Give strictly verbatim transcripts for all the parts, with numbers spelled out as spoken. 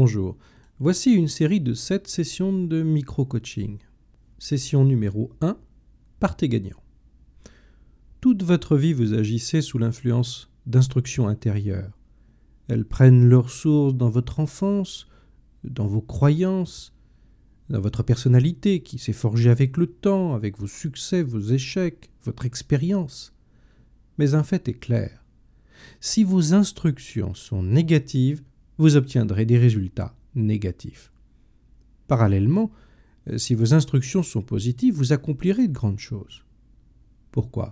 Bonjour, voici une série de sept sessions de micro-coaching. Session numéro un, partez gagnant. Toute votre vie, vous agissez sous l'influence d'instructions intérieures. Elles prennent leur source dans votre enfance, dans vos croyances, dans votre personnalité qui s'est forgée avec le temps, avec vos succès, vos échecs, votre expérience. Mais un fait est clair. Si vos instructions sont négatives, vous obtiendrez des résultats négatifs. Parallèlement, si vos instructions sont positives, vous accomplirez de grandes choses. Pourquoi ?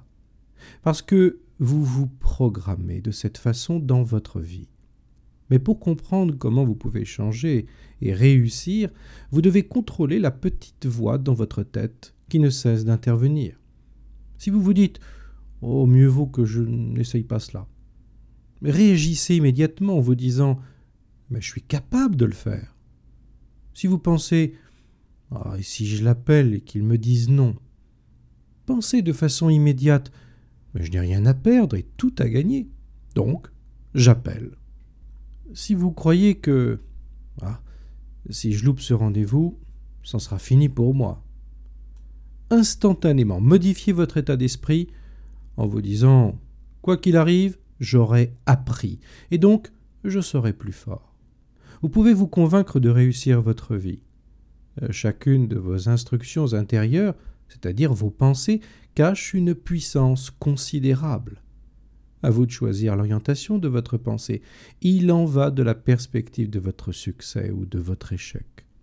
Parce que vous vous programmez de cette façon dans votre vie. Mais pour comprendre comment vous pouvez changer et réussir, vous devez contrôler la petite voix dans votre tête qui ne cesse d'intervenir. Si vous vous dites « Oh, mieux vaut que je n'essaye pas cela », réagissez immédiatement en vous disant « Mais je suis capable de le faire ». Si vous pensez « Ah, et si je l'appelle et qu'il me dise non », pensez de façon immédiate « Mais je n'ai rien à perdre et tout à gagner, donc j'appelle ». Si vous croyez que ah, si je loupe ce rendez-vous, c'en sera fini pour moi, instantanément modifiez votre état d'esprit en vous disant « Quoi qu'il arrive, j'aurai appris et donc je serai plus fort ». Vous pouvez vous convaincre de réussir votre vie. Chacune de vos instructions intérieures, c'est-à-dire vos pensées, cache une puissance considérable. À vous de choisir l'orientation de votre pensée. Il en va de la perspective de votre succès ou de votre échec.